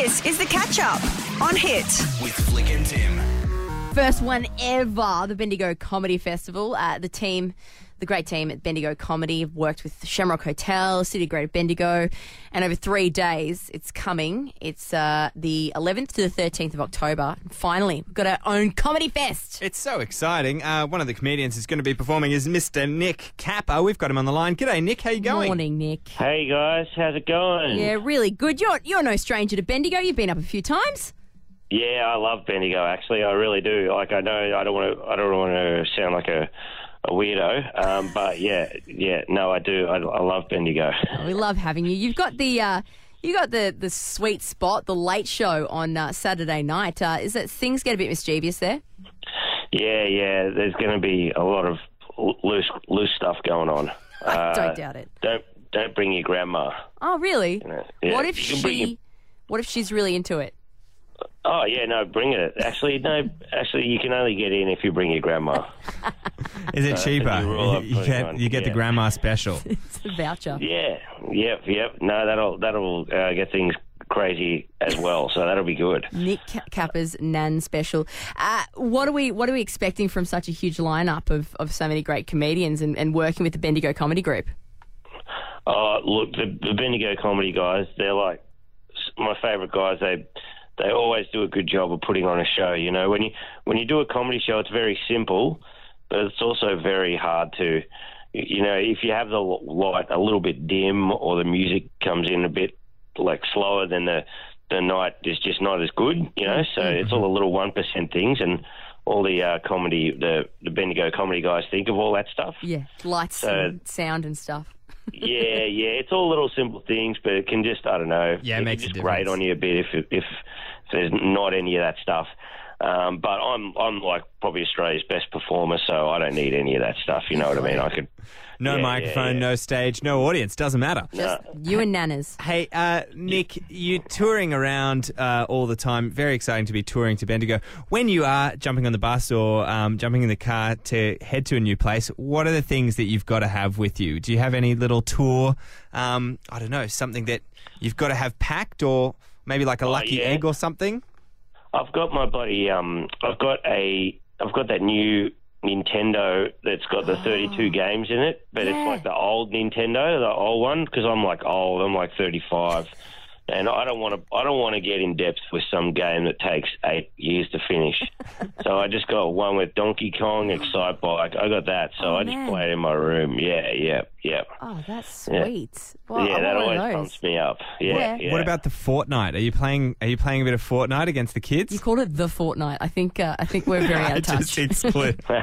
This is the catch-up on Hit. With Flick and Tim. First one ever, the Bendigo Comedy Festival. The great team at Bendigo Comedy have worked with Shamrock Hotel, City Greater Bendigo, and over 3 days it's coming. It's the 11th to the 13th of October. Finally, we've got our own Comedy Fest. It's so exciting. One of the comedians who's going to be performing is Mr. Nick Capper. We've got him on the line. G'day, Nick. How you going? Morning, Nick. Hey guys, how's it going? Yeah, really good. You're no stranger to Bendigo. You've been up a few times. Yeah, I love Bendigo. Actually, I really do. Like, I know I don't want to sound like a weirdo, but no, I do. I love Bendigo. Oh, we love having you. You've got the sweet spot, the late show on Saturday night. Is that things get a bit mischievous there? Yeah. There's going to be a lot of loose stuff going on. I don't doubt it. Don't bring your grandma. Oh, really? Yeah. What if she's really into it? Oh, yeah, no, bring it. Actually, you can only get in if you bring your grandma. Is it cheaper? You get the grandma special. It's a voucher. Yeah, yep. No, that'll get things crazy as well, so that'll be good. Nick Capper's Nan special. What are we expecting from such a huge lineup of so many great comedians and working with the Bendigo Comedy Group? Look, the Bendigo Comedy guys, they're like my favourite guys. They always do a good job of putting on a show. You know, when you do a comedy show, it's very simple, but it's also very hard to, you know, if you have the light a little bit dim or the music comes in a bit like slower, then the night is just not as good. You know, so it's all the little 1% things, and all the comedy, the Bendigo Comedy guys think of all that stuff. Yeah, lights and sound and stuff. yeah, it's all little simple things, but it can just, I don't know, it makes just a grate difference on you a bit if there's not any of that stuff. But I'm like probably Australia's best performer, so I don't need any of that stuff. You know what I mean? I could. No microphone, no stage, no audience. Doesn't matter. Just you and Nanas. Hey, Nick, you're touring around all the time. Very exciting to be touring to Bendigo. When you are jumping on the bus or jumping in the car to head to a new place, what are the things that you've got to have with you? Do you have any little tour, I don't know, something that you've got to have packed, or maybe like a lucky egg or something? I've got my buddy. I've got that new Nintendo that's got the 32 games in it, but it's like the old Nintendo, the old one, because I'm like old. I'm like 35, and I don't want to get in depth with some game that takes 8 years to finish. So I just got one with Donkey Kong, Excitebike. I got that, so I just play it in my room. Yeah. Oh, that's sweet. Yeah, Well, that always pumps me up. Yeah. What about the Fortnite? Are you playing a bit of Fortnite against the kids? You called it the Fortnite. I think we're very out of touch. Just split. No,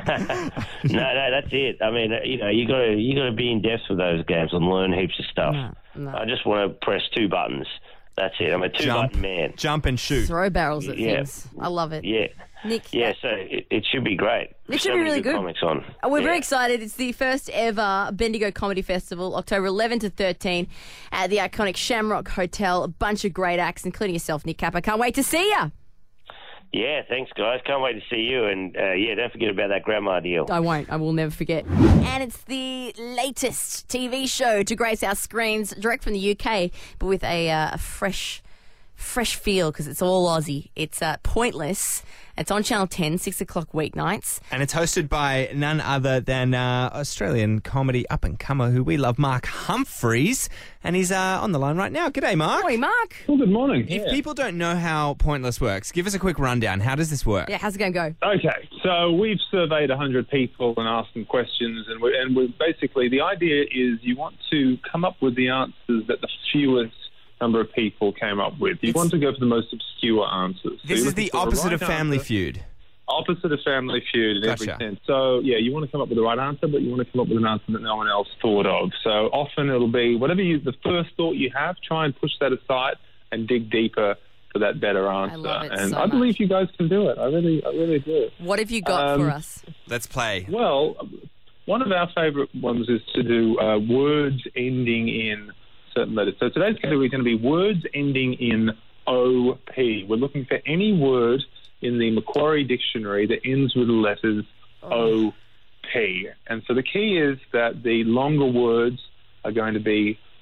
that's it. I mean, you know, you got to be in depth with those games and learn heaps of stuff. No. I just want to press 2 buttons. That's it. I'm a 2-button man. Jump and shoot. Throw barrels at things. I love it. Yeah. Nick. Yeah, so it should be great. It should be really good. Comics on. We're very excited. It's the first ever Bendigo Comedy Festival, October 11 to 13 at the iconic Shamrock Hotel. A bunch of great acts, including yourself, Nick Capper. Can't wait to see you. Yeah, thanks, guys. Can't wait to see you. And, don't forget about that grandma deal. I won't. I will never forget. And it's the latest TV show to grace our screens, direct from the UK, but with a fresh feel, because it's all Aussie. It's Pointless. It's on Channel 10, 6 o'clock weeknights. And it's hosted by none other than Australian comedy up-and-comer who we love, Mark Humphries. And he's on the line right now. G'day, Mark. Morning, Mark. Well, good morning. If people don't know how Pointless works, give us a quick rundown. How does this work? Yeah, how's it going to go? Okay, so we've surveyed 100 people and asked them questions, and we're basically, the idea is you want to come up with the answers that the fewest number of people came up with. You want to go for the most obscure answers. This is the opposite of Family Feud. Opposite of Family Feud in Gotcha. every sense. So, yeah, you want to come up with the right answer, but you want to come up with an answer that no one else thought of. So often it'll be whatever the first thought you have, try and push that aside and dig deeper for that better answer. I love it and so I believe much. you guys can do it. I really do. What have you got for us? Let's play. Well, one of our favourite ones is to do words ending in certain letters. So today's category is going to be words ending in OP. We're looking for any word in the Macquarie Dictionary that ends with the letters OP. And so the key is that the longer words are going to be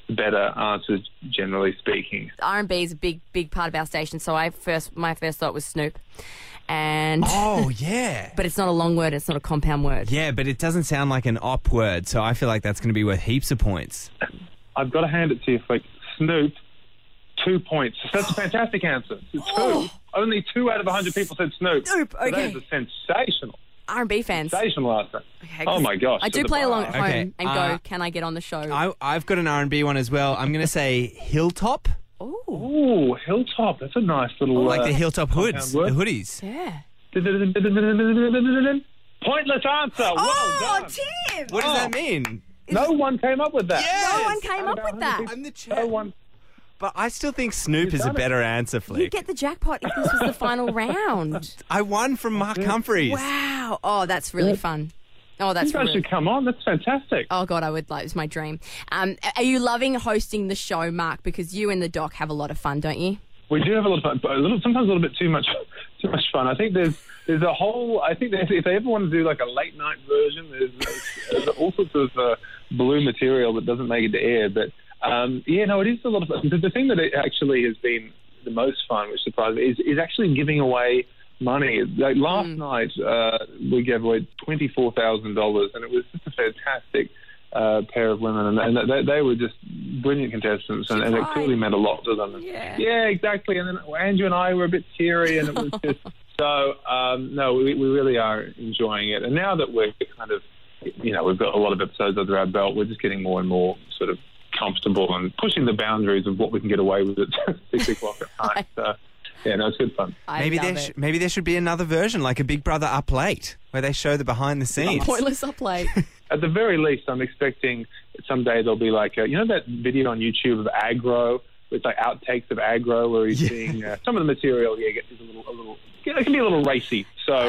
better answers, generally speaking. R&B is a big part of our station, so my first thought was Snoop. And Oh, yeah. but it's not a long word, it's not a compound word. Yeah, but it doesn't sound like an op word, so I feel like that's going to be worth heaps of points. I've got to hand it to you, like Snoop, 2 points. That's a fantastic answer. Two. Only 2 out of 100 people said Snoop. Snoop, So that okay. is a sensational R&B fans. answer. Okay, Oh my gosh. I do at the play along bar. at home Okay, and go, can I get on the show? I've got an R&B one as well. I'm going to say Hilltop. Ooh, Ooh, Hilltop. That's a nice little... Like the Hilltop hoods, the compound word. hoodies. yeah. Pointless answer. Well done. Tim! What does that mean? No one came up with that. No one Yes! came up with that. I'm the No champ. one. But I still think Snoop is a done it. better answer, You Flick. get the jackpot if this was the final round. I won from Mark Humphreys. Wow. Oh, that's really fun. Oh, that's You guys really... should come on. That's fantastic. Oh, God, I would like... It's my dream. Are you loving hosting the show, Mark? Because you and the doc have a lot of fun, don't you? We do have a lot of fun, but sometimes a little bit too much fun. I think there's a whole. I think if they ever want to do like a late night version, there's all sorts of blue material that doesn't make it to air. But it is a lot of fun. The thing that it actually has been the most fun, which surprised me, is actually giving away money. Like last night, we gave away $24,000, and it was just a fantastic pair of women, and they were just brilliant contestants, and it clearly meant a lot to them. Yeah, exactly. And then Andrew and I were a bit teary, and it was just so. No, we really are enjoying it, and now that we're kind of, we've got a lot of episodes under our belt, we're just getting more and more sort of comfortable and pushing the boundaries of what we can get away with at 6 o'clock at night. So, yeah, no, it's good fun. Maybe there should be another version, like a Big Brother Up Late, where they show the behind the scenes. Pointless up late. At the very least, I'm expecting someday there'll be like, that video on YouTube of aggro, with like outtakes of aggro, where he's seeing some of the material. Yeah, is a little. It can be a little racy. So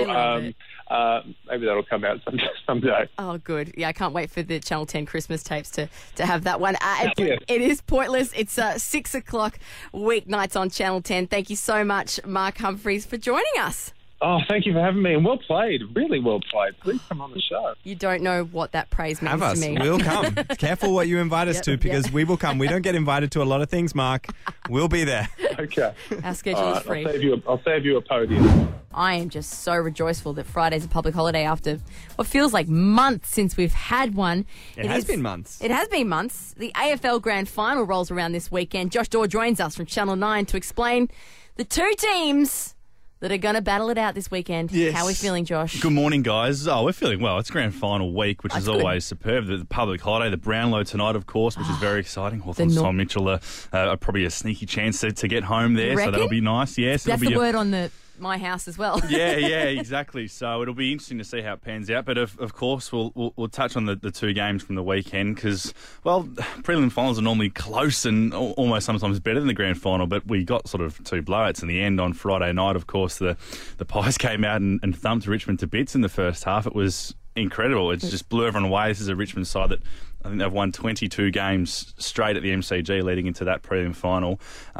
maybe that'll come out someday. Oh, good. Yeah, I can't wait for the Channel 10 Christmas tapes to have that one. Yes. It is Pointless. It's 6 o'clock weeknights on Channel 10. Thank you so much, Mark Humphreys, for joining us. Oh, thank you for having me, and well played, really well played. Please come on the show. You don't know what that praise means Have us. to me. We'll come. Careful what you invite us Yep, to, because we will come. We don't get invited to a lot of things, Mark. We'll be there. Okay. Our schedule All is right, free. I'll save you a podium. I am just so rejoiceful that Friday's a public holiday after what feels like months since we've had one. It has been months. It has been months. The AFL Grand Final rolls around this weekend. Josh Dorr joins us from Channel 9 to explain the two teams that are going to battle it out this weekend. Yes. How are we feeling, Josh? Good morning, guys. Oh, we're feeling well. It's grand final week, which That's is good. always superb. The public holiday, the Brownlow tonight, of course, which is very exciting. Hawthorn Nor- Tom Mitchell are probably a sneaky chance to get home there, so Reckon? that'll be nice. Yes, That's it'll be the word on my house as well. yeah, exactly. So it'll be interesting to see how it pans out. But of course, we'll touch on the two games from the weekend because, well, prelim finals are normally close and almost sometimes better than the grand final. But we got sort of two blowouts in the end on Friday night. Of course, the Pies came out and thumped Richmond to bits in the first half. It was incredible. It just blew everyone away. This is a Richmond side that I think they've won 22 games straight at the MCG leading into that prelim final.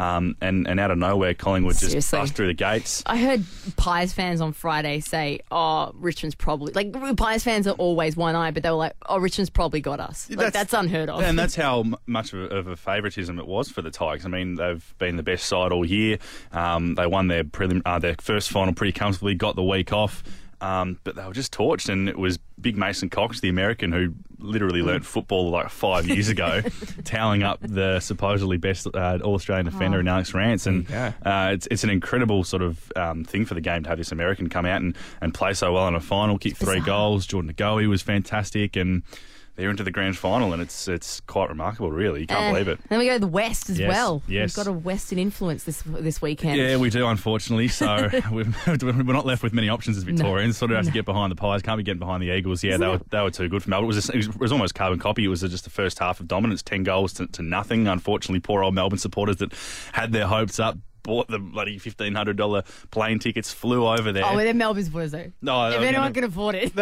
And out of nowhere, Collingwood just Seriously. bust through the gates. I heard Pies fans on Friday say, Richmond's probably... Like, Pies fans are always one-eyed, but they were like, Richmond's probably got us. Like, that's unheard of. And that's how much of a favouritism it was for the Tigers. I mean, they've been the best side all year. They won their first final pretty comfortably, got the week off. But they were just torched, and it was Big Mason Cox, the American, who literally learnt football like 5 years ago, toweling up the supposedly best All-Australian defender in Alex Rance. And it's an incredible sort of thing for the game to have this American come out and play so well in a final, kick 3 goals. Jordan Ngoe was fantastic, and they're into the grand final, and it's quite remarkable, really. You can't believe it. Then we go to the West as Yes, well. yes. We've got a Western influence this weekend. Yeah, we do, unfortunately. So we're not left with many options as Victorians. Sort of have to get behind the Pies. Can't be getting behind the Eagles. Yeah, they were too good for Melbourne. It was almost carbon copy. It was just the first half of dominance, 10 goals to nothing. Unfortunately, poor old Melbourne supporters that had their hopes up, bought the bloody $1,500 plane tickets, flew over there. Oh, well, they're Melbourne's boys, though. No, if anyone can afford it.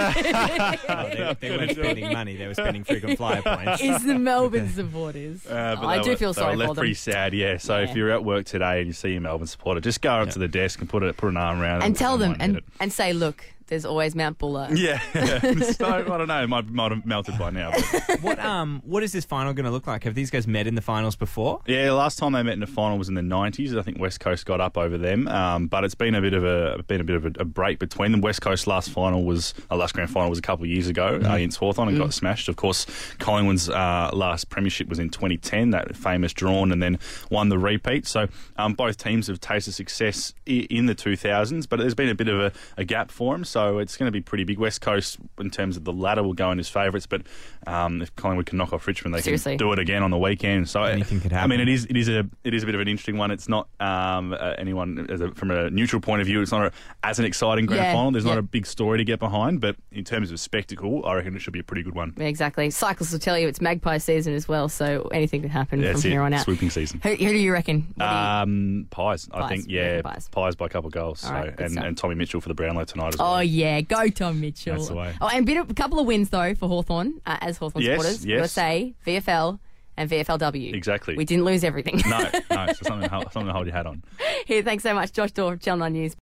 They weren't spending money. They were spending frequent flyer points. It's the Melbourne supporters. I do feel sorry they were for left them. pretty sad, yeah. So if you're at work today and you see a Melbourne supporter, just go up to the desk and put an arm around And them tell them and and say, look, there's always Mount Buller. Yeah. So, I don't know. It might have melted by now. But. What is this final going to look like? Have these guys met in the finals before? Yeah, last time they met in the final was in the 90s. I think West Coast got up over them, but it's been a bit of a break between them. West Coast last grand final was a couple of years ago against Hawthorn and got smashed. Of course, Collingwood's last premiership was in 2010, that famous drawn, and then won the repeat. So both teams have tasted success in the 2000s, but there's been a bit of a gap for them. So it's going to be pretty big. West Coast, in terms of the ladder, will go in as favourites, but if Collingwood can knock off Richmond, they can do it again on the weekend. So anything could happen. I mean, it is a bit of an interesting one. It's not from a neutral point of view, it's not as an exciting grand final. There's not a big story to get behind, but in terms of spectacle, I reckon it should be a pretty good one. Yeah, exactly. Cyclists will tell you it's Magpie season as well, so anything could happen from here on out. Swooping season. Who do you reckon? Pies. I think, yeah, Pies by a couple of goals. All right, and Tommy Mitchell for the Brownlow tonight as well. Oh, yeah. Go, Tom Mitchell. That's the way. Oh, and a couple of wins, though, for Hawthorn, as Hawthorn supporters. Yes. USA, VFL, and VFLW. Exactly. We didn't lose everything. No, so something to hold your hat on. Here, thanks so much. Josh Dorr, Channel 9 News.